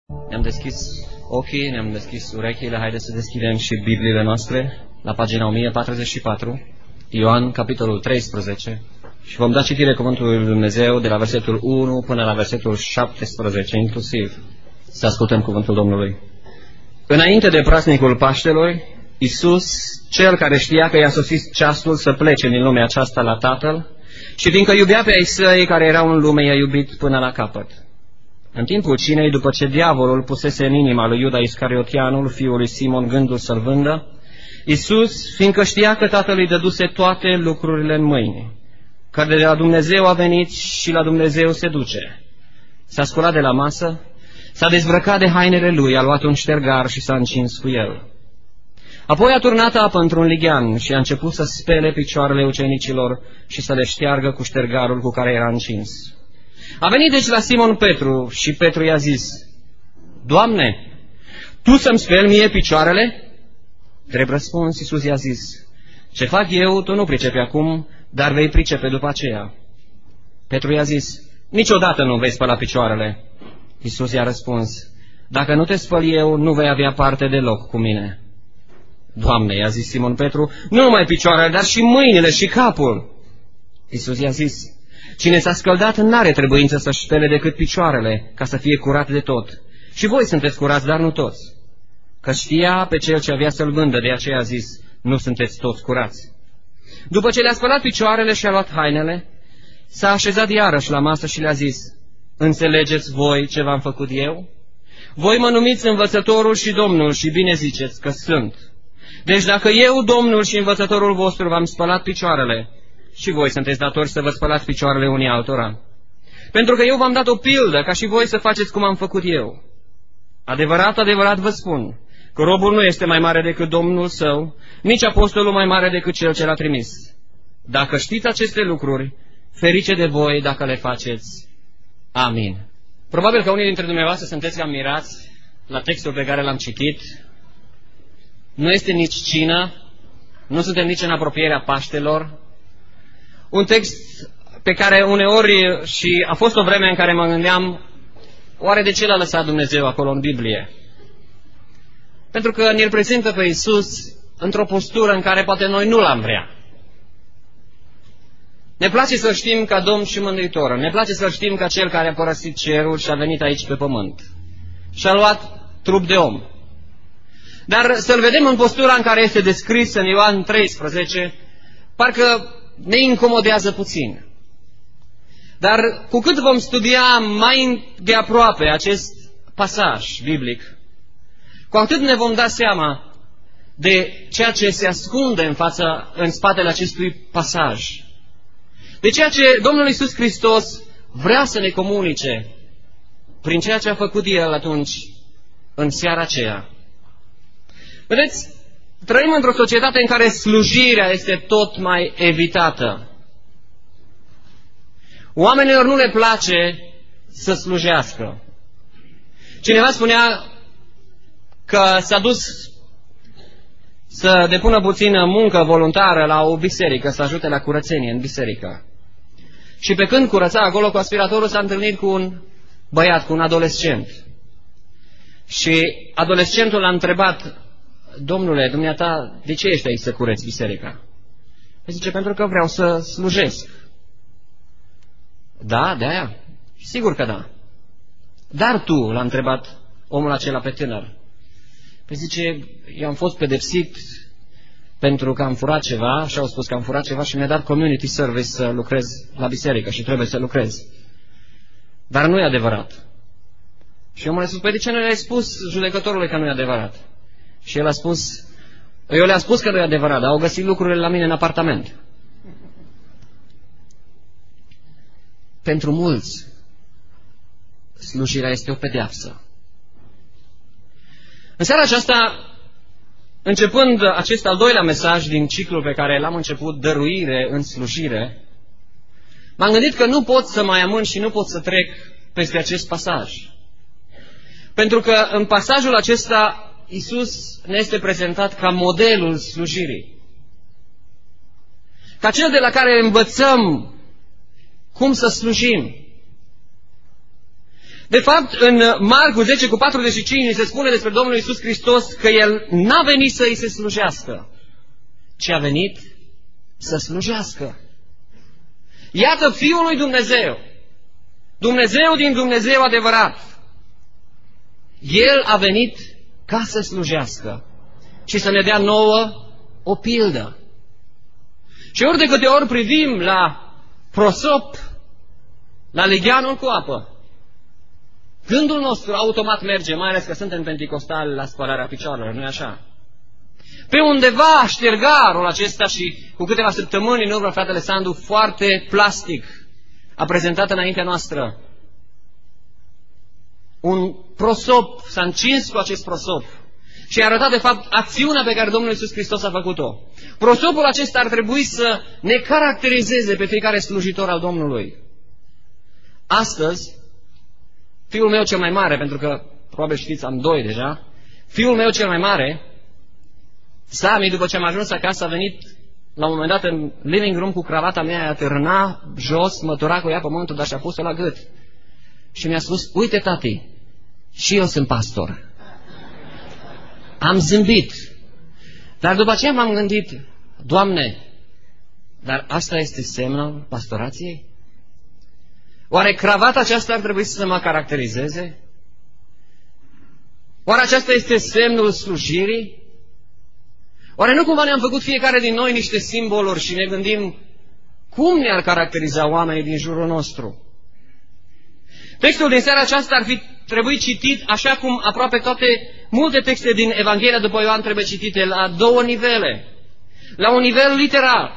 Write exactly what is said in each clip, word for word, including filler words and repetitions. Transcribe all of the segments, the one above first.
Ne-am deschis ochii, ne-am deschis urechile, haideți să deschidem și Bibliile noastre la pagina o mie patruzeci și patru, Ioan, capitolul treisprezece, și vom da citire cuvântului lui Dumnezeu de la versetul unu până la versetul șaptesprezece inclusiv. Să ascultăm cuvântul Domnului. Înainte de praznicul Paștelor, Iisus, cel care știa că i-a sosit ceasul să plece din lumea aceasta la Tatăl, și fiindcă iubea pe ai săi care erau în lume, i-a iubit până la capăt. În timpul cinei, după ce diavolul pusese în inima lui Iuda Iscariotianul, fiul lui Simon, gândul să-l vândă, Iisus, fiindcă știa că Tatăl îi dăduse toate lucrurile în mâini, că de la Dumnezeu a venit și la Dumnezeu se duce, s-a sculat de la masă, s-a dezbrăcat de hainele lui, a luat un ștergar și s-a încins cu el. Apoi a turnat apă într-un lighean și a început să spele picioarele ucenicilor și să le șteargă cu ștergarul cu care era încins. A venit deci la Simon Petru și Petru i-a zis: Doamne, Tu să-mi speli mie picioarele? Drept răspuns, Iisus i-a zis: Ce fac eu, tu nu pricepi acum, dar vei pricepe după aceea. Petru i-a zis: Niciodată nu vei spăla picioarele. Iisus i-a răspuns: Dacă nu te spăl eu, nu vei avea parte deloc cu mine. Doamne, i-a zis Simon Petru, nu numai picioarele, dar și mâinile și capul. Iisus i-a zis: Cine s-a scăldat n-are trebuință să-și spele decât picioarele, ca să fie curat de tot. Și voi sunteți curați, dar nu toți. Că știa pe cel ce avea să-l vândă, de aceea a zis: Nu sunteți toți curați. După ce le-a spălat picioarele și a luat hainele, s-a așezat iarăși la masă și le-a zis: Înțelegeți voi ce v-am făcut eu? Voi mă numiți învățătorul și Domnul și bine ziceți că sunt. Deci dacă eu, Domnul și învățătorul vostru, v-am spălat picioarele, și voi sunteți datori să vă spălați picioarele unii altora. Pentru că eu v-am dat o pildă, ca și voi să faceți cum am făcut eu. Adevărat, adevărat vă spun, că robul nu este mai mare decât Domnul său, nici apostolul mai mare decât cel ce l-a trimis. Dacă știți aceste lucruri, ferice de voi dacă le faceți. Amin. Probabil că unii dintre dumneavoastră sunteți cam mirați la textul pe care l-am citit. Nu este nici cină, nu suntem nici în apropierea Paștelor. Un text pe care uneori, și a fost o vreme în care mă gândeam, oare de ce l-a lăsat Dumnezeu acolo în Biblie? Pentru că ne-l prezintă pe Iisus într-o postură în care poate noi nu l-am vrea. Ne place să știm ca Domn și Mântuitor, ne place să știm ca Cel care a părăsit cerul și a venit aici pe pământ și a luat trup de om. Dar să-l vedem în postura în care este descris în Ioan treisprezece, parcă ne incomodează puțin. Dar cu cât vom studia mai de aproape acest pasaj biblic, cu atât ne vom da seama de ceea ce se ascunde în fața, în spatele acestui pasaj. De ceea ce Domnul Iisus Hristos vrea să ne comunice prin ceea ce a făcut El atunci, în seara aceea. Vedeți, trăim într-o societate în care slujirea este tot mai evitată. Oamenilor nu le place să slujească. Cineva spunea că s-a dus să depună puțină muncă voluntară la o biserică, să ajute la curățenie în biserică. Și pe când curăța acolo cu aspiratorul, s-a întâlnit cu un băiat, cu un adolescent. Și adolescentul l-a întrebat: Domnule, dumneata, de ce ești aici să cureți biserica? Păi zice: pentru că vreau să slujesc. Da, de-aia? Sigur că da. Dar tu, l-a întrebat omul acela pe tânăr. Păi zice: eu am fost pedepsit pentru că am furat ceva și au spus că am furat ceva și mi-a dat community service să lucrez la biserică și trebuie să lucrez. Dar nu e adevărat. Și omul a spus: păi de ce nu le-ai spus judecătorului că nu e adevărat? Și el a spus: eu le-am spus că nu e adevărat, dar au găsit lucrurile la mine în apartament. Pentru mulți, slujirea este o pedeapsă. În seara aceasta, începând acest al doilea mesaj din ciclul pe care l-am început, dăruire în slujire, m-am gândit că nu pot să mai amân și nu pot să trec peste acest pasaj. Pentru că în pasajul acesta Iisus ne este prezentat ca modelul slujirii. Ca cel de la care învățăm cum să slujim. De fapt, în Marcu zece cu patruzeci și cinci se spune despre Domnul Iisus Hristos că El n-a venit să îi se slujească, ci a venit să slujească. Iată Fiul lui Dumnezeu, Dumnezeu din Dumnezeu adevărat. El a venit ca să slujească și să ne dea nouă o pildă. Și ori de câte ori privim la prosop, la legheanul cu apă, gândul nostru automat merge, mai ales că suntem penticostali, la spălarea picioarelor, nu-i așa? Pe undeva ștergarul acesta și cu câteva săptămâni în urmă, fratele Sandu, foarte plastic, a prezentat înaintea noastră un prosop, s-a încins cu acest prosop și a arătat de fapt acțiunea pe care Domnul Iisus Hristos a făcut-o. Prosopul acesta ar trebui să ne caracterizeze pe fiecare slujitor al Domnului. Astăzi, fiul meu cel mai mare, pentru că probabil știți, am doi deja, fiul meu cel mai mare, Sami, după ce am ajuns acasă, a venit la un moment dat în living room cu cravata mea, a târna jos, mătura cu ea pământul, dar și-a pus-o la gât. Și mi-a spus, uite tati, și eu sunt pastor. Am zâmbit. Dar după aceea m-am gândit, Doamne, dar asta este semnul pastorației? Oare cravata aceasta ar trebui să mă caracterizeze? Oare aceasta este semnul slujirii? Oare nu cumva ne-am făcut fiecare din noi niște simboluri și ne gândim cum ne-ar caracteriza oamenii din jurul nostru? Textul din seara aceasta ar fi trebuit citit așa cum aproape toate, multe texte din Evanghelia după Ioan trebuie citite la două nivele. La un nivel literar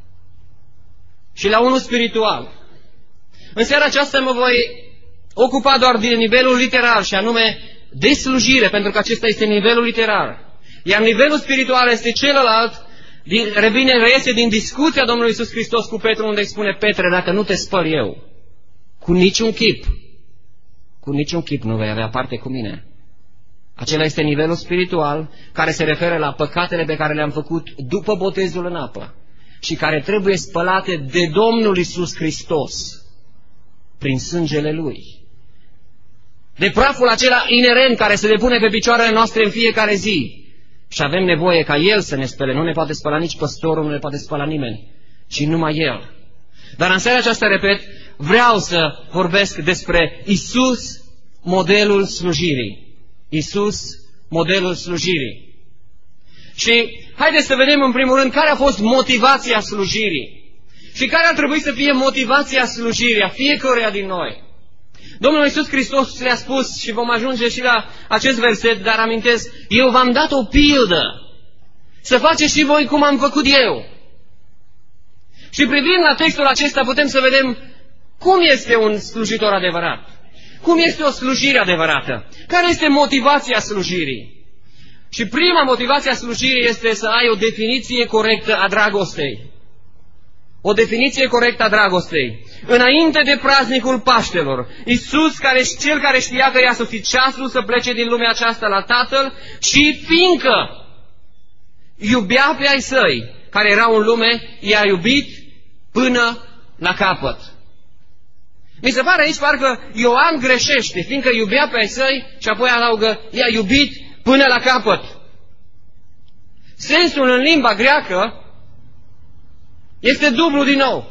și la unul spiritual. În seara aceasta mă voi ocupa doar de nivelul literar și anume de slujire, pentru că acesta este nivelul literar. Iar nivelul spiritual este celălalt, din, revine, reiese din discuția Domnului Iisus Hristos cu Petru, unde îi spune, Petre, dacă nu te spăl eu, cu niciun chip, cu niciun chip nu vei avea parte cu mine. Acela este nivelul spiritual care se referă la păcatele pe care le-am făcut după botezul în apă și care trebuie spălate de Domnul Iisus Hristos prin sângele Lui. De praful acela inerent care se depune pe picioarele noastre în fiecare zi. Și avem nevoie ca El să ne spele. Nu ne poate spăla nici păstorul, nu ne poate spăla nimeni, ci numai El. Dar în seara aceasta, repet, vreau să vorbesc despre Isus, modelul slujirii. Isus, modelul slujirii. Și haideți să vedem în primul rând care a fost motivația slujirii. Și care ar trebui să fie motivația slujirii a fiecăruia din noi. Domnul Iisus Hristos le-a spus și vom ajunge și la acest verset, dar amintesc, eu v-am dat o pildă să faceți și voi cum am făcut eu. Și privind la textul acesta putem să vedem cum este un slujitor adevărat, cum este o slujire adevărată, care este motivația slujirii. Și prima motivație a slujirii este să ai o definiție corectă a dragostei. O definiție corectă a dragostei. Înainte de praznicul Paștelor, Iisus, care, cel care știa că i-a sosit ceasul să plece din lumea aceasta la Tatăl, și fiindcă iubea pe ai săi, care erau în lume, i-a iubit până la capăt. Mi se pare aici parcă Ioan greșește, fiindcă iubea pe ai săi și apoi adaugă, i-a iubit până la capăt. Sensul în limba greacă este dublu din nou.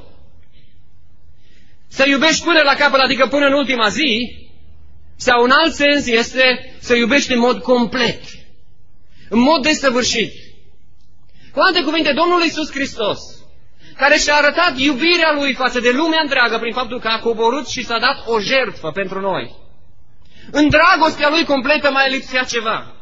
Să iubești până la capăt, adică până în ultima zi, sau un alt sens este să iubești în mod complet, în mod desăvârșit. Cu alte cuvinte, Domnul Iisus Hristos, care și-a arătat iubirea Lui față de lumea întreagă prin faptul că a coborât și s-a dat o jertfă pentru noi. În dragostea Lui completă mai lipsea ceva.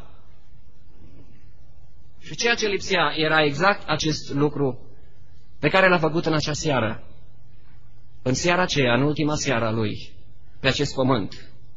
Și ceea ce lipsea era exact acest lucru pe care l-a făcut în acea seară. În seara aceea, în ultima seară a Lui, pe acest pământ.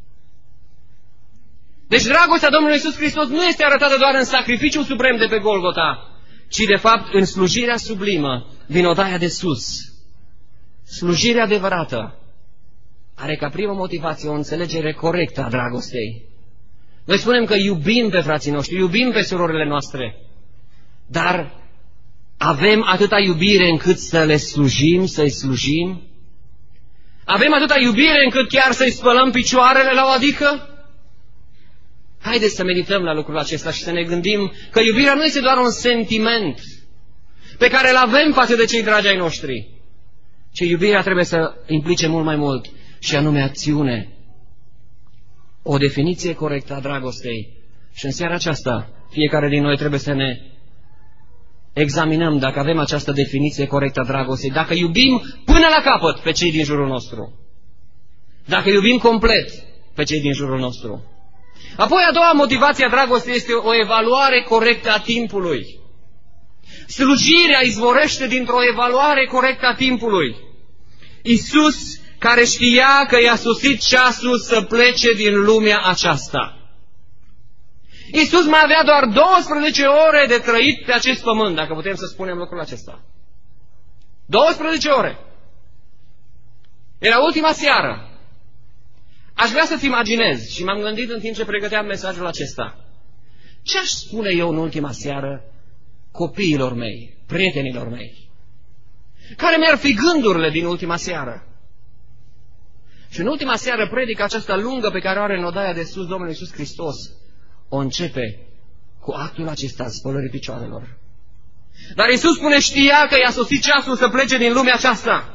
Deci dragostea Domnului Iisus Hristos nu este arătată doar în sacrificiul suprem de pe Golgota, ci de fapt în slujirea sublimă din odaia de sus. Slujirea adevărată are ca primă motivație o înțelegere corectă a dragostei. Noi spunem că iubim pe frații noștri, iubim pe surorile noastre, dar avem atâta iubire încât să le slujim, să-i slujim? Avem atâta iubire încât chiar să-i spălăm picioarele la o adică? Haideți să medităm la lucrul acesta și să ne gândim că iubirea nu este doar un sentiment pe care îl avem față de cei dragi ai noștri, ci iubirea trebuie să implice mult mai mult, și anume acțiune. O definiție corectă a dragostei. Și în seara aceasta, fiecare din noi trebuie să ne examinăm dacă avem această definiție corectă a dragostei, dacă iubim până la capăt pe cei din jurul nostru, dacă iubim complet pe cei din jurul nostru. Apoi, a doua motivație a dragostei este o evaluare corectă a timpului. Slujirea izvorăște dintr-o evaluare corectă a timpului. Iisus, care știa că i-a sosit ceasul să plece din lumea aceasta. Iisus mai avea doar douăsprezece ore de trăit pe acest pământ, dacă putem să spunem lucrul acesta. douăsprezece ore. Era ultima seară. Aș vrea să-ți imaginez, și m-am gândit în timp ce pregăteam mesajul acesta, ce aș spune eu în ultima seară copiilor mei, prietenilor mei? Care mi-ar fi gândurile din ultima seară? Și în ultima seară predica aceasta lungă pe care o are în odaia de sus Domnul Iisus Hristos o începe cu actul acesta, spălării picioarelor. Dar Iisus spune, știa că i-a sosit ceasul să plece din lumea aceasta.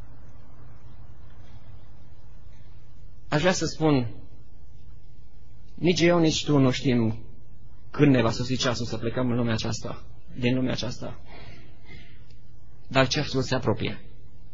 Aș vrea să spun, nici eu, nici tu nu știm când ne va sosi ceasul să plecăm în lumea aceasta, din lumea aceasta. Dar ceasul se apropie.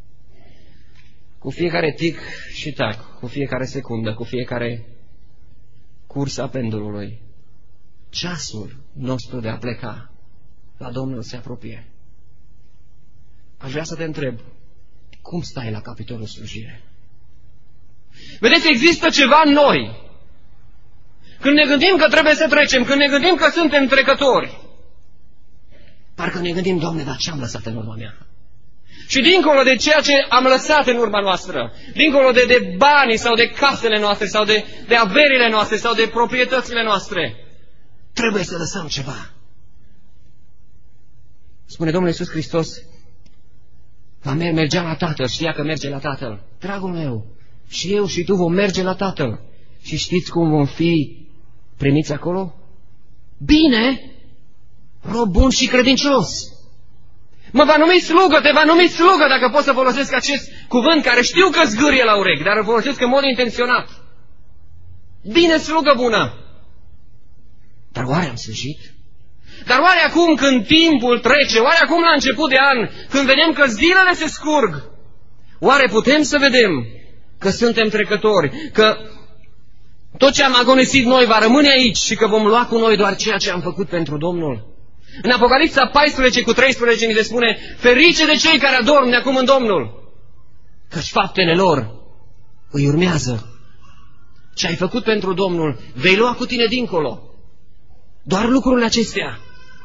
Cu fiecare tic și tac, cu fiecare secundă, cu fiecare curs a pendulului, ceasul nostru de a pleca la Domnul se apropie. Aș vrea să te întreb, cum stai la capitolul slujire? Vedeți, există ceva în noi. Când ne gândim că trebuie să trecem, când ne gândim că suntem trecători, parcă ne gândim, Doamne, dar ce am lăsat în urma mea? Și dincolo de ceea ce am lăsat în urma noastră, dincolo de, de banii sau de casele noastre, sau de, de averile noastre, sau de proprietățile noastre, trebuie să lăsăm ceva. Spune Domnul Iisus Hristos, va mergea la Tatăl, știa că merge la Tatăl. Dragul meu, și eu și tu vom merge la Tatăl. Și știți cum vom fi primiți acolo? Bine, rob bun și credincios. Mă va numi slugă, te va numi slugă, dacă pot să folosesc acest cuvânt care știu că zgârie la urechi, dar îl folosesc în mod intenționat. Bine, slugă bună. Dar oare am slujit? Dar oare acum când timpul trece, oare acum la început de an, când vedem că zilele se scurg, oare putem să vedem că suntem trecători, că tot ce am agonisit noi va rămâne aici și că vom lua cu noi doar ceea ce am făcut pentru Domnul? În Apocalipsa paisprezece cu treisprezece ni se spune, ferice de cei care adorm de acum în Domnul, căci faptele lor îi urmează. Ce ai făcut pentru Domnul vei lua cu tine dincolo. Doar lucrurile acestea.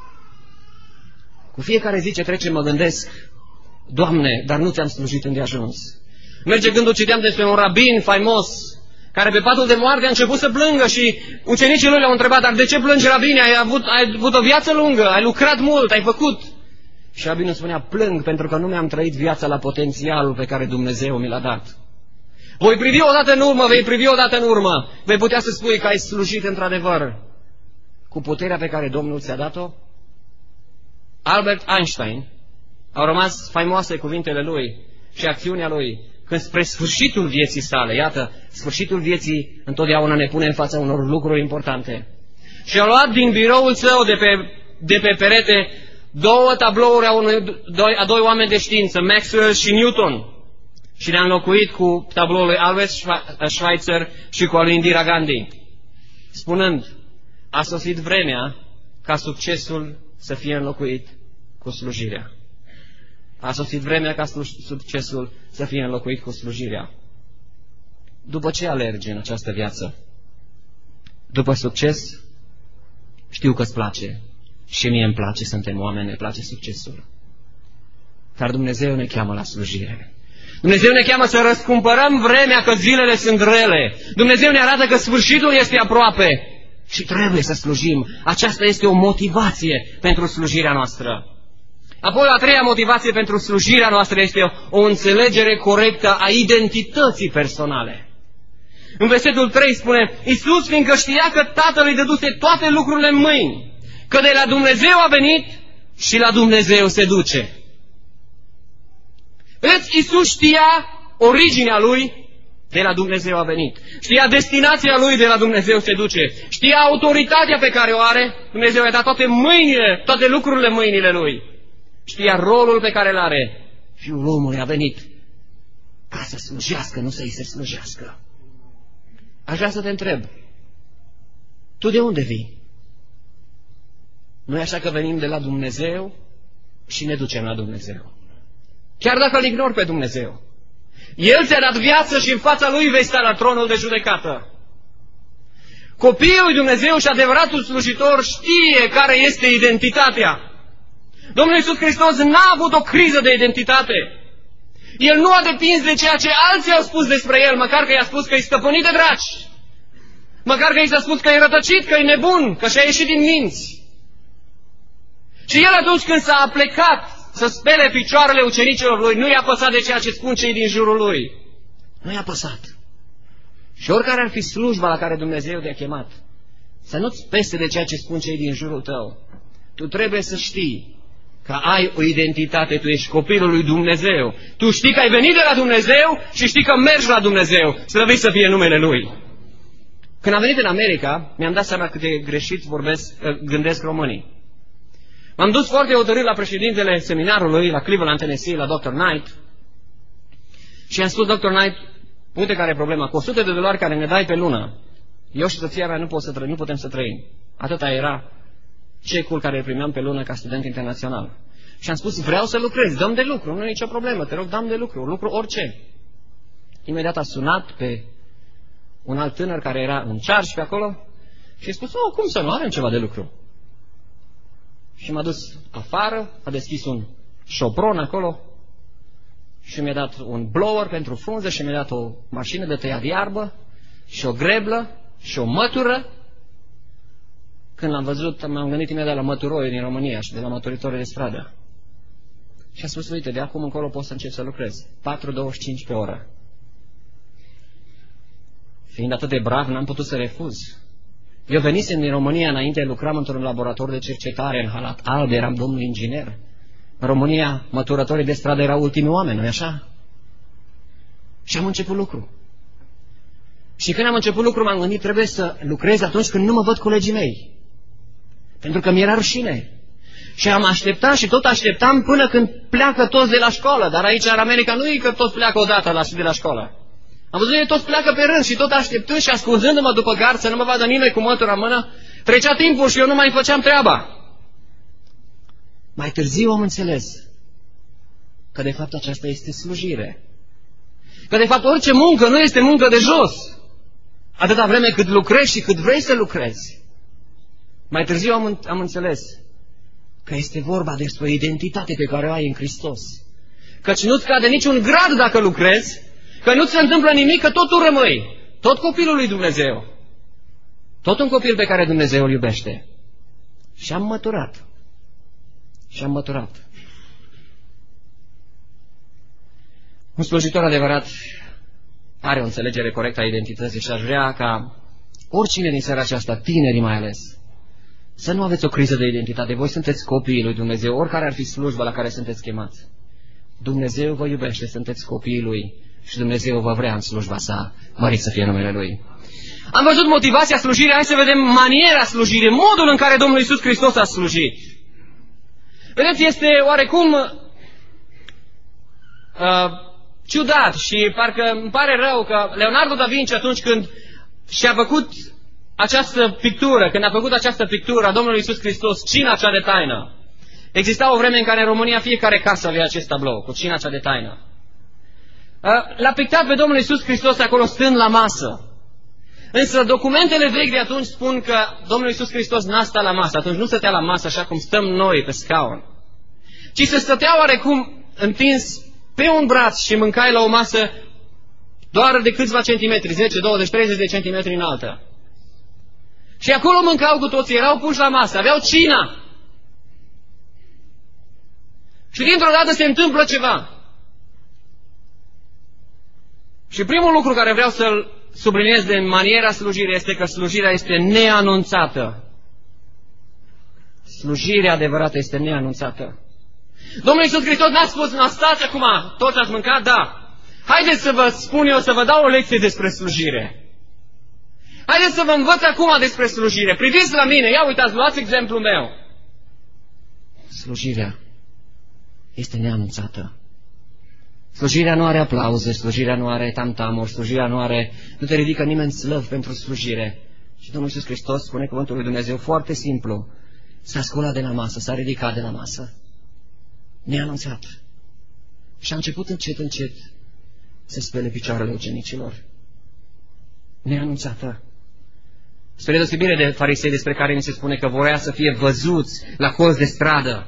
Cu fiecare zi ce trece mă gândesc, Doamne, dar nu ți-am slujit îndeajuns. Merge gândul, citeam despre un rabin faimos, care pe patul de moarte a început să plângă și ucenicii lui l-au întrebat, dar de ce plângi, rabine? Ai avut, ai avut o viață lungă, ai lucrat mult, ai făcut. Și rabinul spunea, plâng pentru că nu mi-am trăit viața la potențialul pe care Dumnezeu mi l-a dat. Voi privi odată în urmă, vei privi odată în urmă, vei putea să spui că ai slujit într-adevăr cu puterea pe care Domnul ți-a dat-o? Albert Einstein, au rămas faimoase cuvintele lui și acțiunea lui, când spre sfârșitul vieții sale, iată, sfârșitul vieții întotdeauna ne pune în fața unor lucruri importante. Și a luat din biroul său de pe, de pe perete două tablouri a, unui, doi, a doi oameni de știință, Maxwell și Newton, și le-a înlocuit cu tabloul lui Albert Schweitzer și cu al lui Indira Gandhi, spunând, a sosit vremea ca succesul să fie înlocuit cu slujirea. A sosit vremea ca succesul să fie înlocuit cu slujirea. După ce alergi în această viață? După succes? Știu că îți place. Și mie îmi place, suntem oameni, ne place succesul. Dar Dumnezeu ne cheamă la slujire. Dumnezeu ne cheamă să răscumpărăm vremea, că zilele sunt rele. Dumnezeu ne arată că sfârșitul este aproape și trebuie să slujim. Aceasta este o motivație pentru slujirea noastră. Apoi, a treia motivație pentru slujirea noastră este o înțelegere corectă a identității personale. În versetul trei spune, Iisus, fiindcă știa că Tatăl îi dăduse toate lucrurile în mâini, că de la Dumnezeu a venit și la Dumnezeu se duce. Vedeți, Iisus știa originea Lui, de la Dumnezeu a venit. Știa destinația Lui, de la Dumnezeu se duce. Știa autoritatea pe care o are, Dumnezeu i-a dat toate mâinile, toate lucrurile în mâinile Lui. Știa rolul pe care îl are. Fiul omului a venit ca să slujească, nu să-i se slujească. Aș vrea să te întreb, tu de unde vii? Nu e așa că venim de la Dumnezeu și ne ducem la Dumnezeu? Chiar dacă îl ignori pe Dumnezeu. El ți-a dat viață și în fața Lui vei sta la tronul de judecată. Copiii lui Dumnezeu și adevăratul slujitor știe care este identitatea. Domnul Iisus Hristos n-a avut o criză de identitate. El nu a depins de ceea ce alții au spus despre El, măcar că i-a spus că e stăpânit de draci. Măcar că i s-a spus că e rătăcit, că e nebun, că și-a ieșit din minți. Și El atunci când s-a plecat să spele picioarele ucenicilor Lui, nu i-a păsat de ceea ce spun cei din jurul Lui. Nu i-a păsat. Și oricare ar fi slujba la care Dumnezeu te-a chemat, să nu-ți pese de ceea ce spun cei din jurul tău. Tu trebuie să știi că ai o identitate, tu ești copilul lui Dumnezeu. Tu știi că ai venit de la Dumnezeu și știi că mergi la Dumnezeu. Slăvit să fie numele Lui. Când am venit în America, mi-am dat seama cât de greșit vorbesc, gândesc românii. M-am dus foarte hotărât la președintele seminarului, la Cleveland, Tennessee, la doctor Knight. Și i-am spus, doctor Knight, uite care e problema. Cu o sută de dolari care ne dai pe lună, eu și soția mea nu, pot să trăim, nu putem să trăim. Atâta era cecul care îl primeam pe lună ca student internațional. Și am spus, vreau să lucrez, dăm de lucru, nu e nicio problemă, te rog, dăm de lucru, lucru orice. Imediat a sunat pe un alt tânăr care era în charge pe acolo și a spus, oh, cum să nu, avem ceva de lucru. Și m-a dus afară, a deschis un șopron acolo și mi-a dat un blower pentru frunză și mi-a dat o mașină de tăiat iarbă și o greblă și o mătură. Când l-am văzut, m-am gândit imediat la măturoi din România și de la măturitorii de stradă. Și a spus, uite, de acum încolo pot să încep să lucrez. patru douăzeci și cinci pe oră. Fiind atât de brav, n-am putut să refuz. Eu venisem din România înainte, lucram într-un laborator de cercetare în halat alb, eram domnul inginer. În România, măturătorii de stradă erau ultimii oameni, nu-i așa? Și am început lucru. Și când am început lucru, m-am gândit, trebuie să lucrez atunci când nu mă văd colegii mei. Pentru că mi-era rușine. Și am așteptat și tot așteptam până când pleacă toți de la școală. Dar aici, în America, nu e că toți pleacă odată la de la școală. Am văzut că toți pleacă pe rând și tot așteptând și ascunzându-mă după gard să nu mă vadă nimeni cu mătura în mână, trecea timpul și eu nu mai făceam treaba. Mai târziu am înțeles că de fapt aceasta este slujire. Că de fapt orice muncă nu este muncă de jos. Atâta vreme cât lucrezi și cât vrei să lucrezi. Mai târziu am, am înțeles că este vorba despre o identitate pe care o ai în Hristos. Căci nu-ți cade niciun grad dacă lucrezi, că nu ți se întâmplă nimic, că tot tu rămâi. Tot copilul lui Dumnezeu. Tot un copil pe care Dumnezeu îl iubește. Și am măturat. Și am măturat. Un slujitor adevărat are o înțelegere corectă a identității și aș vrea ca oricine din seara aceasta, tinerii mai ales, să nu aveți o criză de identitate. Voi sunteți copiii lui Dumnezeu, oricare ar fi slujba la care sunteți chemați. Dumnezeu vă iubește, sunteți copiii Lui și Dumnezeu vă vrea în slujba sa. Mărit să fie numele Lui. Am văzut motivația slujirii, hai să vedem maniera slujirii, modul în care Domnul Iisus Hristos a slujit. Vedeți, este oarecum uh, ciudat și parcă îmi pare rău că Leonardo da Vinci, atunci când și-a făcut această pictură, când a făcut această pictură a Domnului Iisus Hristos, cina cea de taină, exista o vreme în care în România fiecare casă avea acest tablou cu cina cea de taină. L-a pictat pe Domnul Iisus Hristos acolo stând la masă. Însă documentele vechi de atunci spun că Domnul Iisus Hristos n-a stat la masă. Atunci nu stătea la masă așa cum stăm noi pe scaun, ci se stătea oarecum întins pe un braț și mâncai la o masă doar de câțiva centimetri, zece, douăzeci, treizeci de centimetri înaltă. Și acolo mâncau cu toții, erau puși la masă, aveau cina. Și dintr-o dată se întâmplă ceva. Și primul lucru care vreau să-l subliniez de maniera slujirii este că slujirea este neanunțată. Slujirea adevărată este neanunțată. Domnul Iisus Hristos n-a spus, n-a stați acum, toți ați mâncat? Da. Haideți să vă spun eu, să vă dau o lecție despre slujire. Haideți să vă învăț acum despre slujire. Priviți la mine, ia uitați, luați exemplul meu. Slujirea este neanunțată. Slujirea nu are aplauze, slujirea nu are tamtamuri, slujirea nu are... Nu te ridică nimeni slăv pentru slujire. Și Domnul Iisus Hristos spune cuvântul lui Dumnezeu foarte simplu. S-a sculat de la masă, s-a ridicat de la masă. Neanunțat. Și a început încet, încet să spele picioarele ucenicilor. Neanunțată. Spre deosebire de farisei despre care ni se spune că voia să fie văzuți la colț de stradă.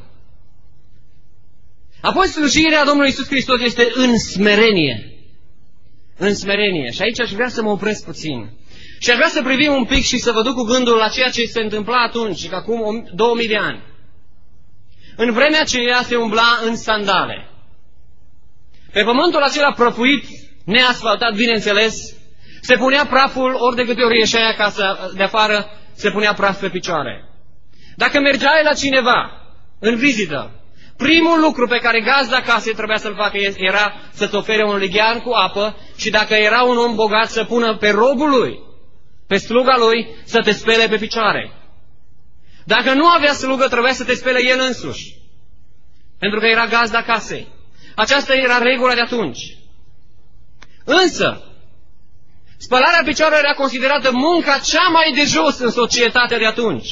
Apoi slujirea Domnului Iisus Hristos este în smerenie. În smerenie. Și aici aș vrea să mă opresc puțin. Și aș vrea să privim un pic și să vă duc cu gândul la ceea ce se întâmpla atunci, acum două mii de ani. În vremea aceea se umbla în sandale. Pe pământul acela prăfuit, neasfaltat, bineînțeles, se punea praful, ori de câte ori ieșeai acasă de afară, se punea praf pe picioare. Dacă mergeai la cineva în vizită, primul lucru pe care gazda casei trebuia să-l facă era să-ți ofere un lighean cu apă și dacă era un om bogat să pună pe robul lui, pe sluga lui, să te spele pe picioare. Dacă nu avea slugă, trebuia să te spele el însuși, pentru că era gazda casei. Aceasta era regula de atunci. Însă, spălarea picioarelor era considerată munca cea mai de jos în societatea de atunci.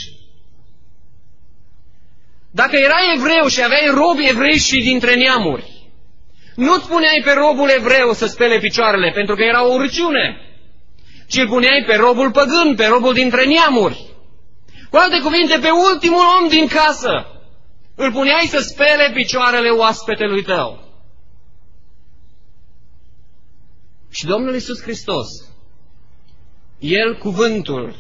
Dacă erai evreu și aveai robi evrei și dintre neamuri, nu-ți puneai pe robul evreu să spele picioarele, pentru că era o urăciune, ci îl puneai pe robul păgân, pe robul dintre neamuri. Cu alte cuvinte, pe ultimul om din casă îl puneai să spele picioarele oaspetelui tău. Și Domnul Iisus Hristos, El cuvântul,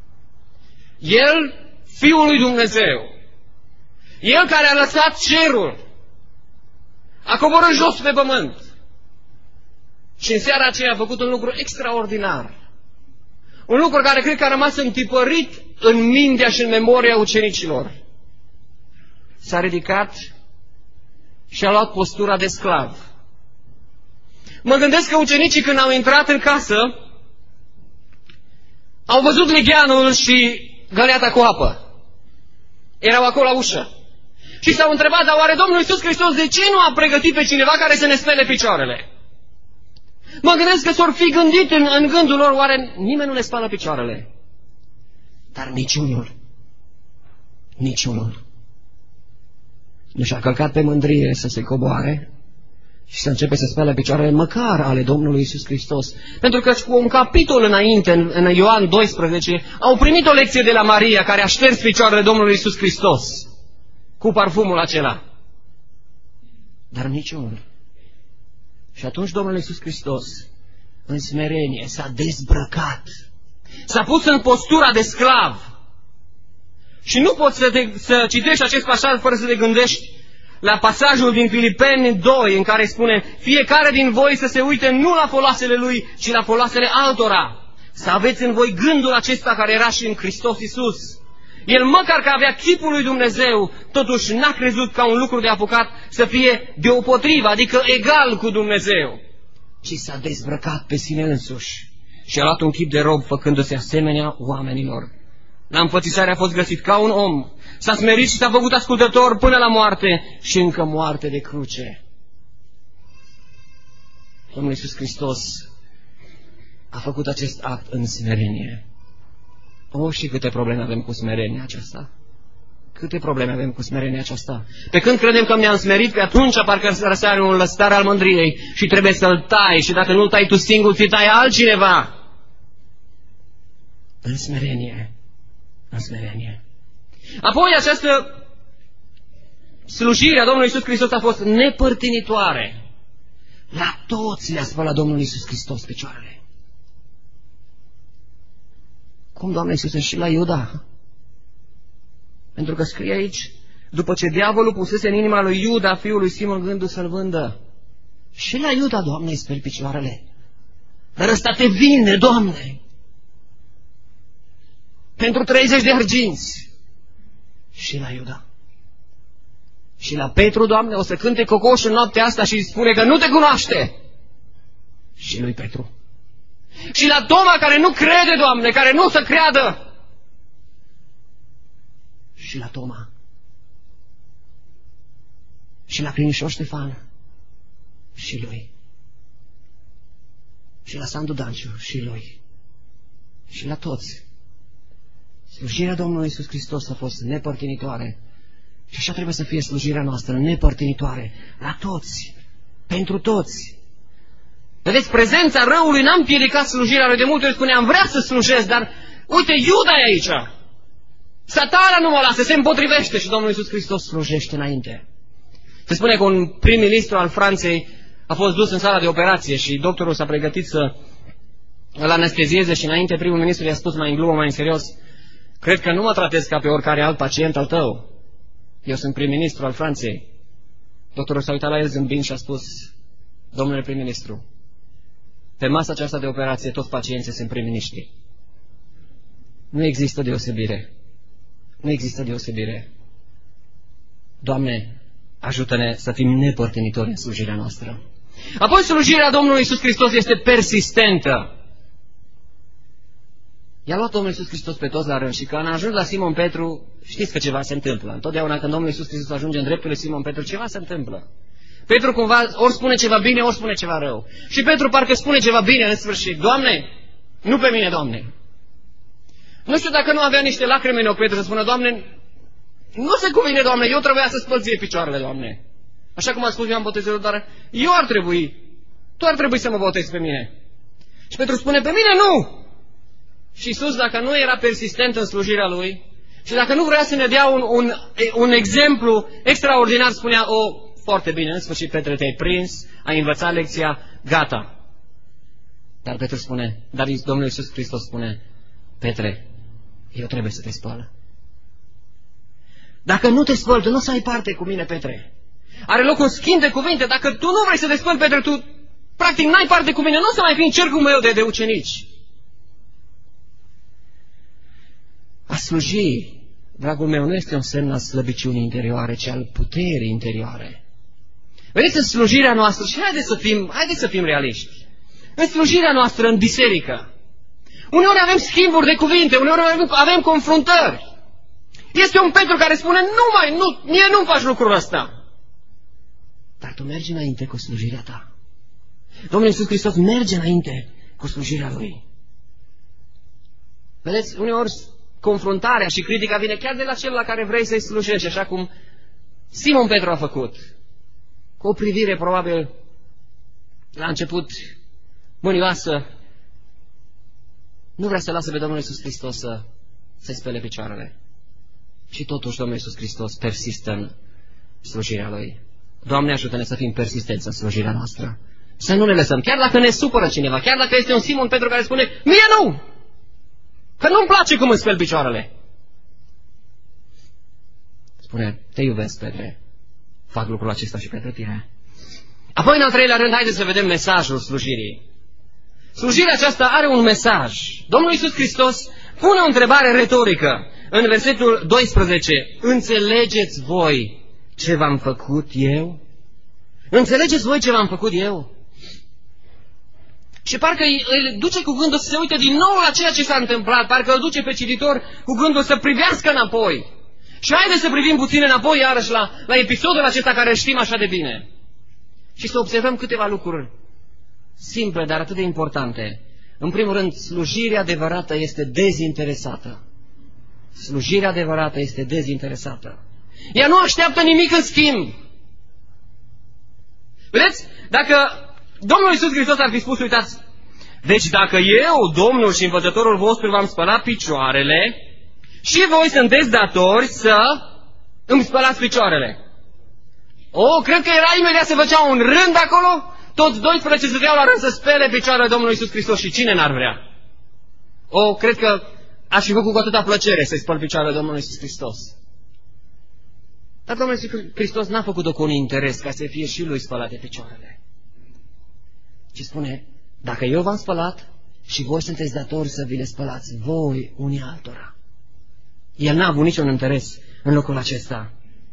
El Fiul lui Dumnezeu, El care a lăsat cerul, a coborât jos pe pământ și în seara aceea a făcut un lucru extraordinar. Un lucru care cred că a rămas întipărit în mintea și în memoria ucenicilor. S-a ridicat și a luat postura de sclav. Mă gândesc că ucenicii, când au intrat în casă, au văzut ligheanul și găleata cu apă. Erau acolo la ușă. Și s-au întrebat, dar oare Domnul Iisus Hristos de ce nu a pregătit pe cineva care să ne spele picioarele? Mă gândesc că s-or fi gândit în, în gândul lor, oare nimeni nu le spală picioarele? Dar niciunul, niciunul nu și-a călcat pe mândrie să se coboare și să începe să spele picioarele măcar ale Domnului Iisus Hristos. Pentru că cu un capitol înainte, în, în Ioan doisprezece, au primit o lecție de la Maria, care a șters picioarele Domnului Iisus Hristos cu parfumul acela. Dar niciunul. Și atunci Domnul Iisus Hristos, în smerenie, s-a dezbrăcat. S-a pus în postura de sclav. Și nu poți să, te, să citești acest pasaj fără să te gândești la pasajul din Filipeni doi, în care spune: fiecare din voi să se uite nu la foloasele lui, ci la foloasele altora. Să aveți în voi gândul acesta care era și în Hristos Iisus. El, măcar că avea chipul lui Dumnezeu, totuși n-a crezut ca un lucru de apucat să fie deopotrivă, adică egal cu Dumnezeu, ci s-a dezbrăcat pe sine însuși și a luat un chip de rob, făcându-se asemenea oamenilor. La înfățișare a fost găsit ca un om, s-a smerit și s-a făcut ascultător până la moarte și încă moarte de cruce. Domnul Iisus Hristos a făcut acest act în smerenie. O, și câte probleme avem cu smerenia aceasta. Câte probleme avem cu smerenia aceasta. Pe când credem că ne-am smerit, pe atunci parcă răsare un lăstar al mândriei și trebuie să-l tai. Și dacă nu-l tai tu singur, ți tai altcineva. În smerenie. În smerenie. Apoi această slujire a Domnului Iisus Hristos a fost nepărtinitoare. La toți le-a spălat Domnul Iisus Hristos picioarele. Cum, Doamne Iisuse, și la Iuda? Pentru că scrie aici după ce diavolul pusese în inima lui Iuda, fiul lui Simon, gândul să-l vândă. Și la Iuda, Doamne, îi speli picioarele. Dar ăsta te vinde, Doamne, pentru treizeci de arginți. Și la Iuda. Și la Petru, Doamne, o să cânte cocoșul noaptea asta și îi spune că nu te cunoaște. Și lui Petru. Și la Toma, care nu crede, Doamne, care nu o să creadă. Și la Toma. Și la Crinișor Ștefan. Și lui. Și la Sandu Danciu. Și lui. Și la toți. Slujirea Domnului Iisus Hristos a fost nepărtinitoare. Și așa trebuie să fie slujirea noastră, nepărtinitoare. La toți. Pentru toți. Vedeți, prezența răului n-a împiedicat slujirea lui. De multe ori spuneam, vrea să slujesc, dar uite, Iuda e aici. Satana nu mă lasă, se împotrivește și Domnul Iisus Hristos slujește înainte. Se spune că un prim-ministru al Franței a fost dus în sala de operație și doctorul s-a pregătit să îl anestezieze și înainte primul ministru i-a spus mai în glumă, mai în serios: cred că nu mă tratez ca pe oricare alt pacient al tău. Eu sunt prim-ministru al Franței. Doctorul s-a uitat la el zâmbind și a spus: domnule prim-ministru, pe masa aceasta de operație toți pacienții sunt prim-ministri. Nu există deosebire. Nu există deosebire. Doamne, ajută-ne să fim nepărtinitori în slujirea noastră. Apoi slujirea Domnului Iisus Hristos este persistentă. I-a luat Domnul Iisus Hristos pe toți la rând și când a ajuns la Simon Petru, știți că ceva se întâmplă. Întotdeauna când Domnul Iisus Hristos ajunge în dreptul lui Simon Petru, ceva se întâmplă. Petru cumva ori spune ceva bine, ori spune ceva rău. Și Petru parcă spune ceva bine în sfârșit. Doamne, nu pe mine, Doamne. Nu știu dacă nu avea niște lacrimi în ochi Petru să spună: Doamne, nu se cuvine, Doamne, eu trebuia să spăl ție picioarele, Doamne. Așa cum a spus Ioan Botezătorul, dar eu ar trebui, tu ar trebui să mă botezi pe mine. Și Petru spune: pe mine nu! Și Iisus, dacă nu era persistent în slujirea lui și dacă nu vrea să ne dea un, un, un exemplu extraordinar, spunea: o, foarte bine, în sfârșit, Petre, te-ai prins, ai învățat lecția, gata. Dar Petru spune, dar Domnul Iisus Hristos spune: Petre, eu trebuie să te spăl. Dacă nu te spăl, tu nu o să ai parte cu mine, Petre. Are loc un schimb de cuvinte. Dacă tu nu vrei să te spăl, Petre, tu practic n-ai parte cu mine, nu o să mai fii în cercul meu de, de ucenici. A sluji, dragul meu, nu este un semn al slăbiciunii interioare, ci al puterii interioare. Vedeți, în slujirea noastră, și haideți să fim, haideți să fim realiști, în slujirea noastră, în biserică, uneori avem schimburi de cuvinte, uneori avem, avem confruntări. Este un Petru care spune: nu mai, nu, mie nu-mi faci lucrul ăsta. Dar tu mergi înainte cu slujirea ta. Domnul Iisus Hristos merge înainte cu slujirea Lui. Vedeți, uneori confruntarea și critica vine chiar de la cel la care vrei să-i slujești, așa cum Simon Petru a făcut. Cu o privire probabil la început mânioasă, nu vrea să lasă pe Domnul Iisus Hristos să să-i spele picioarele. Și totuși Domnul Iisus Hristos persistă în slujirea Lui. Doamne, ajută-ne să fim persistenți în slujirea noastră. Să nu ne lăsăm, chiar dacă ne supără cineva, chiar dacă este un Simon Petru care spune: mie nu! Că nu-mi place cum îmi speli picioarele. Spune: te iubesc, Petre. Fac lucrul acesta și pentru tine. Apoi, în al treilea rând, haideți să vedem mesajul slujirii. Slujirea aceasta are un mesaj. Domnul Iisus Hristos pune o întrebare retorică în versetul doisprezece. Înțelegeți voi ce v-am făcut eu? Înțelegeți voi ce v-am făcut eu? Și parcă îl duce cu gândul să se uite din nou la ceea ce s-a întâmplat. Parcă îl duce pe cititor cu gândul să privească înapoi. Și haideți să privim puțin înapoi iarăși la, la episodul acesta care îl știm așa de bine. Și să observăm câteva lucruri simple, dar atât de importante. În primul rând, slujirea adevărată este dezinteresată. Slujirea adevărată este dezinteresată. Ea nu așteaptă nimic în schimb. Vedeți? Dacă Domnul Iisus Hristos ar fi spus: uitați, deci dacă eu, Domnul și Învățătorul vostru, v-am spălat picioarele, și voi sunteți datori să îmi spălați picioarele. O, cred că era imediat să făcea un rând acolo, toți doisprezece se deau la rând să spele picioarele Domnului Iisus Hristos. Și cine n-ar vrea? O, cred că aș fi făcut cu atâta plăcere să-i spăl picioarele Domnului Iisus Hristos. Dar Domnul Iisus Hristos n-a făcut-o cu un interes ca să fie și lui spălate picioarele. Ci spune, dacă eu v-am spălat și voi sunteți datori să vi le spălați voi unii altora. El n-a avut niciun interes în locul acesta.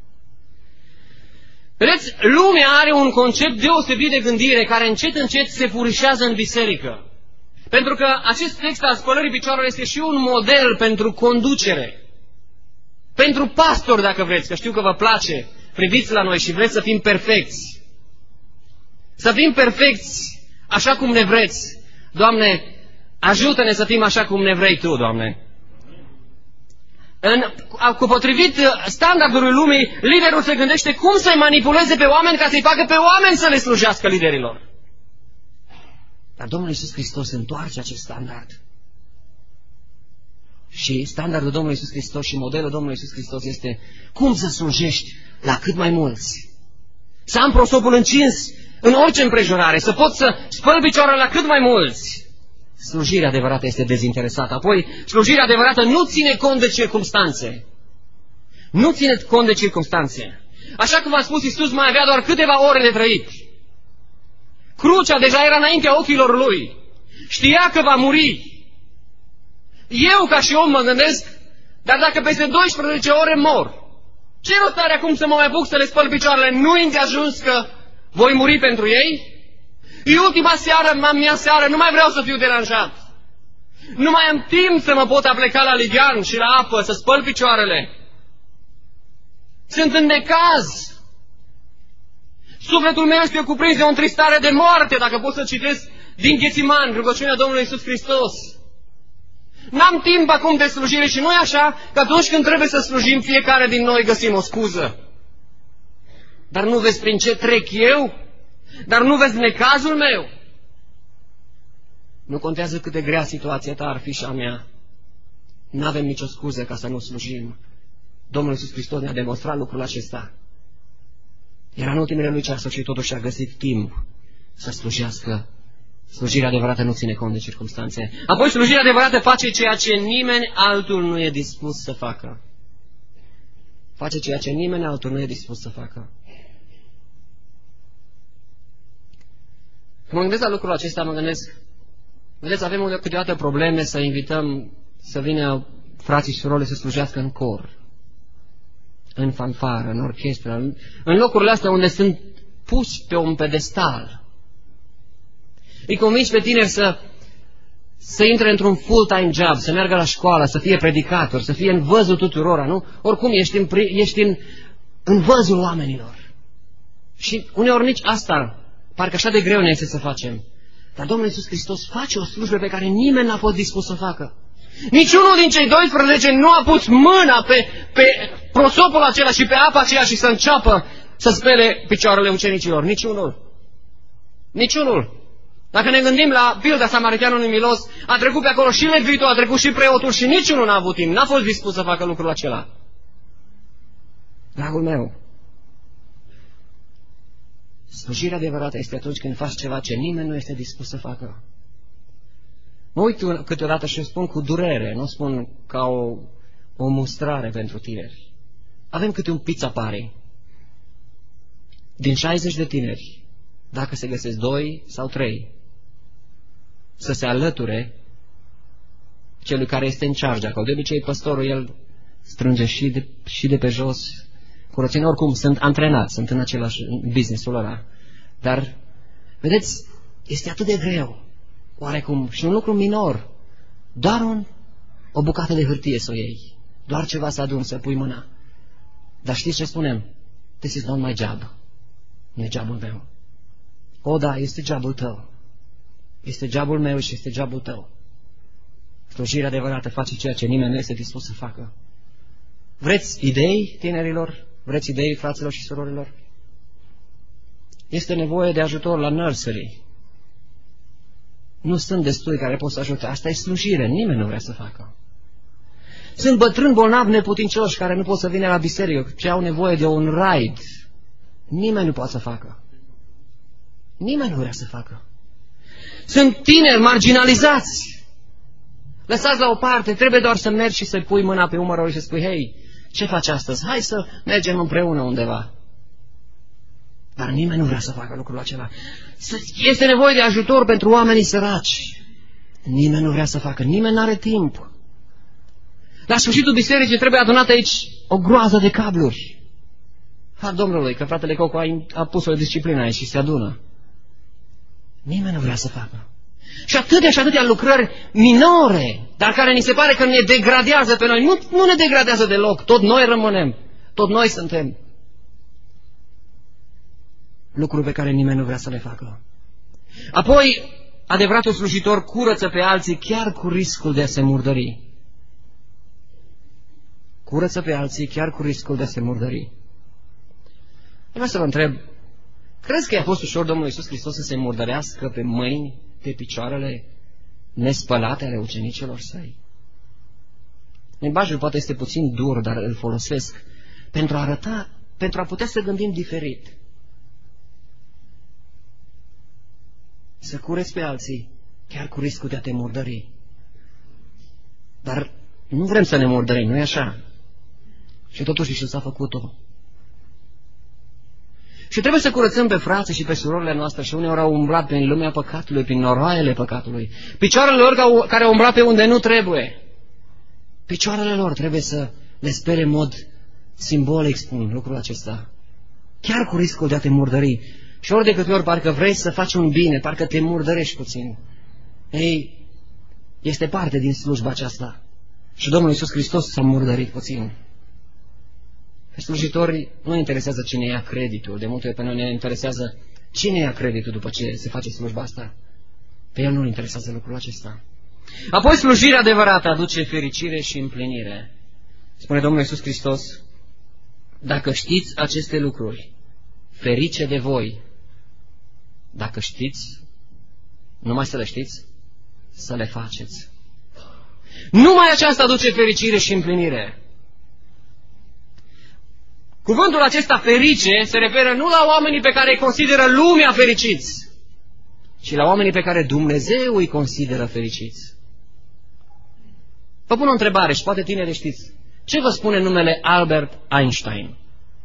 Vedeți, lumea are un concept deosebit de gândire care încet, încet se furișează în biserică. Pentru că acest text al spălării picioarelor este și un model pentru conducere. Pentru pastori, dacă vreți, că știu că vă place, priviți la noi și vreți să fim perfecți. Să fim perfecți așa cum ne vreți. Doamne, ajută-ne să fim așa cum ne vrei Tu, Doamne. În, cu potrivit standardului lumii, liderul se gândește cum să-i manipuleze pe oameni ca să-i facă pe oameni să le slujească liderilor. Dar Domnul Iisus Hristos întoarce acest standard. Și standardul Domnului Iisus Hristos și modelul Domnului Iisus Hristos este cum să slujești la cât mai mulți. Să am prosopul încins în orice împrejurare, să pot să spăl picioarele la cât mai mulți. Slujirea adevărată este dezinteresată. Apoi, slujirea adevărată nu ține cont de circumstanțe. Nu ține cont de circumstanțe. Așa cum a spus Iisus, mai avea doar câteva ore de trăit. Crucea deja era înaintea ochilor lui. Știa că va muri. Eu, ca și om, mă gândesc, dar dacă peste douăsprezece ore mor, ce rost are acum să mă mai apuc să le spăl picioarele? Nu-i îndeajuns că voi muri pentru ei? E ultima seară, mea seară, nu mai vreau să fiu deranjat. Nu mai am timp să mă pot apleca la ligian și la apă, să spăl picioarele. Sunt în necaz. Sufletul meu este cuprins de o întristare de moarte, dacă pot să citesc din Ghețiman, rugăciunea Domnului Iisus Hristos. N-am timp acum de slujire și nu e așa că atunci când trebuie să slujim, fiecare din noi găsim o scuză. Dar nu vezi prin ce trec eu? Dar nu vezi necazul meu? Nu contează cât de grea situația ta ar fi și a mea. N-avem nicio scuză ca să nu slujim. Domnul Iisus Hristos ne-a demonstrat lucrul acesta. Era în ultimele lui ceasuri și totuși a găsit timp să slujească. Slujirea adevărată nu ține cont de circumstanțe. Apoi slujirea adevărată face ceea ce nimeni altul nu e dispus să facă. Face ceea ce nimeni altul nu e dispus să facă. Când mă gândesc la lucrul acesta, mă gândesc, vedeți, avem câteodată probleme să invităm să vină frații și surorile să slujească în cor, în fanfară, în orchestră, în, în locurile astea unde sunt puși pe un pedestal. Îi convingi pe tineri să, să intre într-un full-time job, să meargă la școală, să fie predicator, să fie în văzul tuturora, nu? Oricum ești în, ești în, în văzul oamenilor. Și uneori nici asta, parcă așa de greu ne este să facem. Dar Domnul Iisus Hristos face o slujbă pe care nimeni n-a fost dispus să facă. Niciunul din cei doisprezece nu a pus mâna pe, pe prosopul acela și pe apa aceea și să înceapă să spele picioarele ucenicilor. Niciunul. Niciunul. Dacă ne gândim la pilda samariteanului milos, a trecut pe acolo și levitul, a trecut și preotul și niciunul n-a avut timp, n-a fost dispus să facă lucrul acela. Dragul meu, slujirea adevărată este atunci când faci ceva ce nimeni nu este dispus să facă. Mă uit câteodată și spun cu durere, nu spun ca o, o mustrare pentru tineri. Avem câte un pizza party. Din șaizeci de tineri, dacă se găsesc doi sau trei, să se alăture celui care este în charge acolo. De obicei, păstorul, el strânge și de, și de pe jos curățenie. Oricum, sunt antrenați, sunt în același business-ul ăla. Dar, vedeți, este atât de greu, oarecum, și un lucru minor, doar un, o bucată de hârtie să o iei, doar ceva să adun, să pui mâna. Dar știți ce spunem? This is not my job. Nu e jobul meu. O, da, este jobul tău. Este jobul meu și este jobul tău. Slujirea adevărată face ceea ce nimeni nu este dispus să facă. Vreți idei, tinerilor? Vreți idei, fraților și surorilor? Este nevoie de ajutor la nursery. Nu sunt destui care pot să ajute. Asta e slujire. Nimeni nu vrea să facă. Sunt bătrâni bolnavi neputincioși care nu pot să vină la biserică, ci au nevoie de un ride. Nimeni nu poate să facă. Nimeni nu vrea să facă. Sunt tineri marginalizați. Lăsați la o parte, trebuie doar să mergi și să-i pui mâna pe umărul și să spui, hei, Ce faci astăzi? Hai să mergem împreună undeva. Dar nimeni nu vrea să facă lucrul acela. Este nevoie de ajutor pentru oamenii săraci. Nimeni nu vrea să facă, nimeni nu are timp. La sfârșitul bisericii trebuie adunat aici o groază de cabluri. Ha, Domnului, că fratele Coco a, a pus o disciplină aici și se adună. Nimeni nu vrea să facă. Și atâtea și atâtea lucrări minore, dar care ni se pare că ne degradează pe noi. Nu, nu ne degradează deloc, tot noi rămânem, tot noi suntem. Lucruri pe care nimeni nu vrea să le facă. Apoi, adevăratul slujitor curăță pe alții chiar cu riscul de a se murdări. Curăță pe alții chiar cu riscul de a se murdări. Vreau să vă întreb, crezi că i-a fost ușor Domnul Iisus Hristos să se murdărească pe mâini, pe picioarele nespălate ale ucenicilor săi? Limbajul poate este puțin dur, dar îl folosesc pentru a arăta, pentru a putea să gândim diferit. Să cureți pe alții, chiar cu riscul de a te murdări. Dar nu vrem să ne murdărim, nu-i așa? Și totuși Iisus a făcut-o. Și trebuie să curățăm pe frații și pe surorile noastre și uneori au umblat prin lumea păcatului, prin noroaiele păcatului. Picioarele lor care au umblat pe unde nu trebuie. Picioarele lor trebuie să le spere în mod simbolic, spun lucrul acesta. Chiar cu riscul de a te murdări. Și ori de câte ori parcă vrei să faci un bine, parcă te murdărești puțin. Ei, este parte din slujba aceasta. Și Domnul Iisus Hristos s-a murdărit puțin. Pe slujitori nu interesează cine ia creditul. De multe ori pe noi ne interesează cine ia creditul după ce se face slujba asta. Pe el nu-l interesează lucrul acesta. Apoi slujirea adevărată aduce fericire și împlinire. Spune Domnul Iisus Hristos, dacă știți aceste lucruri, ferice de voi. Dacă știți, numai să le știți, să le faceți. Numai aceasta aduce fericire și împlinire. Cuvântul acesta ferice se referă nu la oamenii pe care îi consideră lumea fericiți, ci la oamenii pe care Dumnezeu îi consideră fericiți. Vă pun o întrebare și poate tineri știți. Ce vă spune numele Albert Einstein?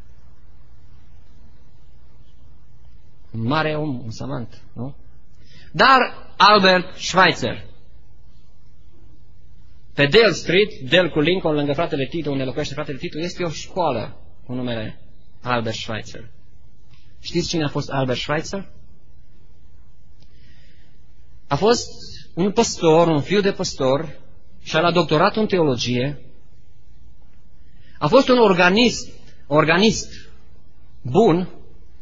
Un mare om, un savant, nu? Dar Albert Schweitzer. Pe Dale Street, Dale cu Lincoln, lângă fratele Tito, unde locuiește fratele Tito, este o școală cu numele Albert Schweitzer. Știți cine a fost Albert Schweitzer? A fost un păstor, un fiu de păstor, și a luat doctoratul în teologie. A fost un organist, organist bun.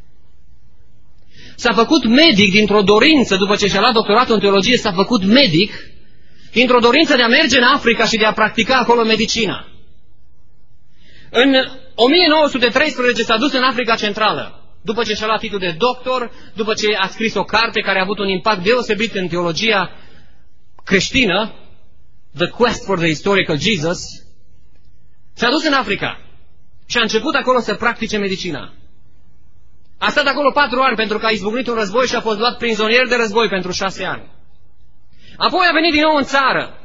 S-a făcut medic dintr-o dorință, după ce și-a luat doctoratul în teologie, s-a făcut medic dintr-o dorință de a merge în Africa și de a practica acolo medicina. În o mie nouă sute treisprezece s-a dus în Africa Centrală, după ce și-a luat titlul de doctor, după ce a scris o carte care a avut un impact deosebit în teologia creștină, The Quest for the Historical Jesus. S-a dus în Africa și a început acolo să practice medicina. A stat acolo patru ani pentru că a izbucnit un război și a fost luat prizonier de război pentru șase ani. Apoi a venit din nou în țară.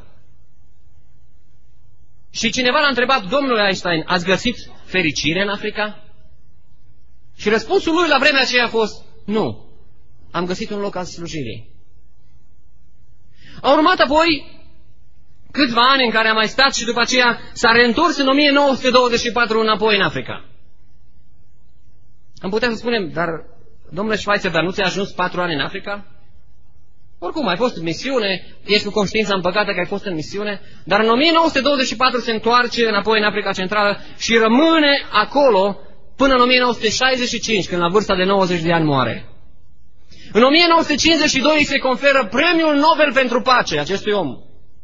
Și cineva l-a întrebat, domnule Einstein, ați găsit fericire în Africa? Și răspunsul lui la vremea aceea a fost, nu, am găsit un loc al slujirii. Au urmat apoi câțiva ani în care a mai stat și după aceea s-a reîntors în o mie nouă sute douăzeci și patru înapoi în Africa. Am putea să spunem, dar, domnule Schweitzer, dar nu ți-a ajuns patru ani în Africa? Oricum, ai fost în misiune, ești cu conștiința împăcată că ai fost în misiune, dar în o mie nouă sute douăzeci și patru se întoarce înapoi în Africa Centrală și rămâne acolo până în o mie nouă sute șaizeci și cinci, când la vârsta de nouăzeci de ani moare. În o mie nouă sute cincizeci și doi se conferă premiul Nobel pentru pace acestui om.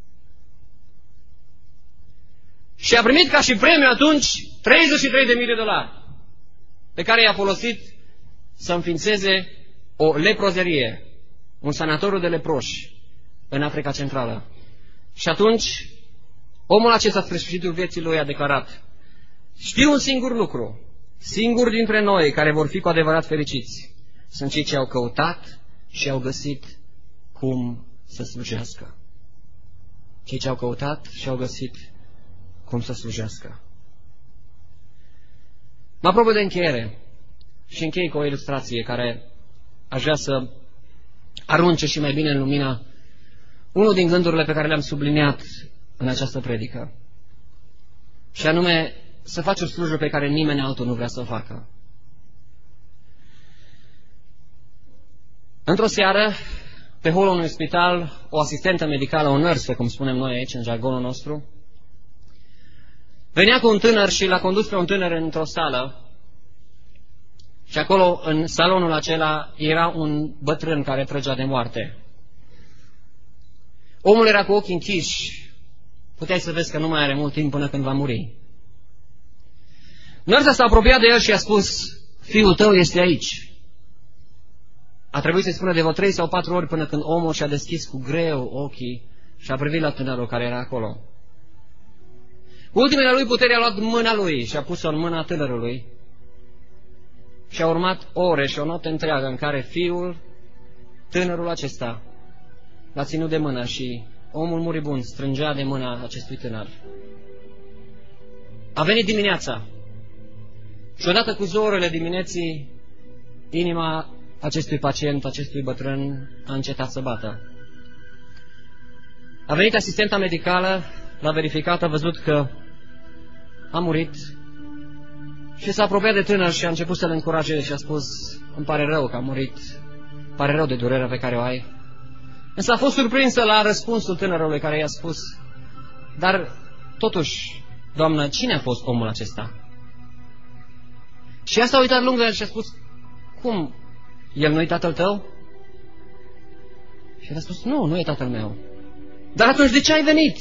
Și a primit ca și premiu atunci treizeci și trei de mii de dolari, pe care i-a folosit să înființeze o leprozerie, un sanatoriu de leproși în Africa Centrală. Și atunci, omul acesta, spre sfârșitul vieții lui, a declarat, știu un singur lucru, singuri dintre noi care vor fi cu adevărat fericiți sunt cei ce au căutat și au găsit cum să slujească. Cei ce au căutat și au găsit cum să slujească. Mă apropie de încheiere și închei cu o ilustrație care aș vrea să arunce și mai bine în lumina unul din gândurile pe care le-am subliniat în această predică. Și anume, să faci o slujbă pe care nimeni altul nu vrea să o facă. Într-o seară, pe holul unui spital, o asistentă medicală, o nurse, cum spunem noi aici, în jargonul nostru, venea cu un tânăr și l-a condus pe un tânăr într-o sală și acolo, în salonul acela, era un bătrân care trăgea de moarte. Omul era cu ochii închiși. Puteai să vezi că nu mai are mult timp până când va muri. Nursa s-a apropiat de el și a spus: fiul tău este aici. A trebuit să-i spună de vreo trei sau patru ori până când omul și-a deschis cu greu ochii și a privit la tânărul care era acolo. Cu ultimele lui putere a luat mâna lui și a pus-o în mâna tânărului și a urmat ore și o noapte întreagă în care fiul, tânărul acesta, l-a ținut de mână și omul muribund strângea de mâna acestui tânăr. A venit dimineața și odată cu zorurile dimineții, inima acestui pacient, acestui bătrân, a încetat să bată. A venit asistenta medicală, l-a verificat, a văzut că a murit și s-a apropiat de tânăr și a început să-l încurajeze și a spus: îmi pare rău că a murit, pare rău de durerea pe care o ai. Însă a fost surprinsă la răspunsul tânărului care i-a spus: dar totuși, doamnă, cine a fost omul acesta? Și ea s-a uitat lângă el și a spus: cum? El nu-i tatăl tău? Și el a spus: nu, nu e tatăl meu. Dar atunci de ce ai venit?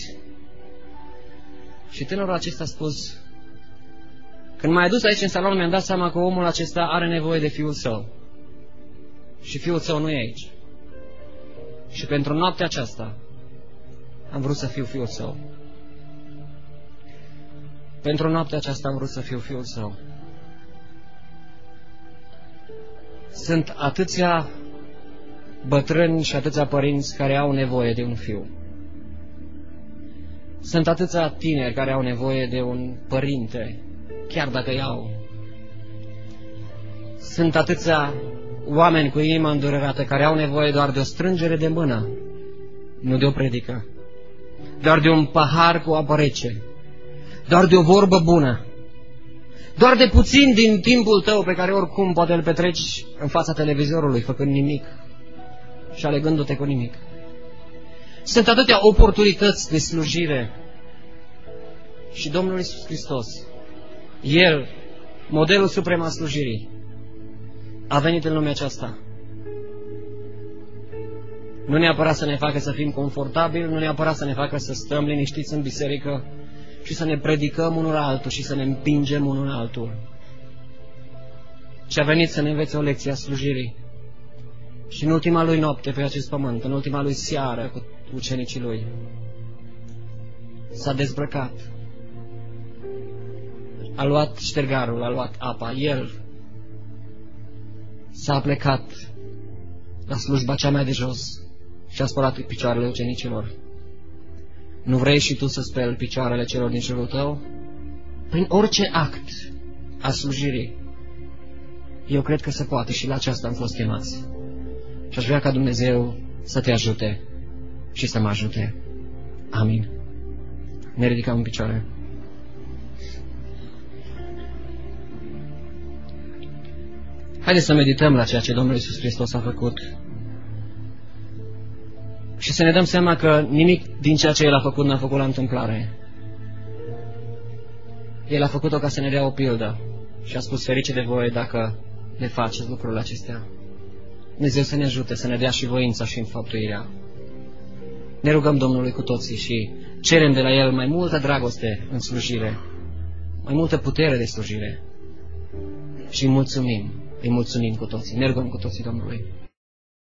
Și tânărul acesta a spus: când m-ai adus aici în salon, mi-am dat seama că omul acesta are nevoie de fiul său. Și fiul său nu e aici. Și pentru noaptea aceasta am vrut să fiu fiul său. Pentru noaptea aceasta am vrut să fiu fiul său. Sunt atâția bătrâni și atâția părinți care au nevoie de un fiu. Sunt atâția tineri care au nevoie de un părinte, chiar dacă i-au. Sunt atâția oameni cu inima îndurerată care au nevoie doar de o strângere de mână, nu de o predică, doar de un pahar cu apă rece, doar de o vorbă bună, doar de puțin din timpul tău pe care oricum poate îl petreci în fața televizorului, făcând nimic și alegându-te cu nimic. Sunt atâtea oportunități de slujire și Domnul Iisus Hristos, El, modelul suprem al slujirii, a venit în lumea aceasta. Nu neapărat să ne facă să fim confortabili, nu neapărat să ne facă să stăm liniștiți în biserică și să ne predicăm unul la altul și să ne împingem unul la altul, ci a venit să ne învețe o lecție a slujirii. Și în ultima lui noapte pe acest pământ, în ultima lui seară cu ucenicii lui, s-a dezbrăcat, a luat ștergarul, a luat apa, El s-a plecat la slujba cea mai de jos și a spălat picioarele ucenicilor. Nu vrei și tu să speli picioarele celor din jurul tău? Prin orice act a slujirii, eu cred că se poate și la aceasta am fost chemați. Și aș vrea ca Dumnezeu să te ajute și să mă ajute. Amin. Ne ridicăm în picioare. Haideți să medităm la ceea ce Domnul Iisus Hristos a făcut și să ne dăm seama că nimic din ceea ce El a făcut n-a făcut la întâmplare. El a făcut-o ca să ne dea o pildă și a spus: ferice de voi dacă le faceți lucrurile acestea. Dumnezeu să ne ajute, să ne dea și voința și înfăptuirea. Ne rugăm Domnului cu toții și cerem de la El mai multă dragoste în slujire, mai multă putere de slujire și îi mulțumim, îi mulțumim cu toții. Ne rugăm cu toții Domnului.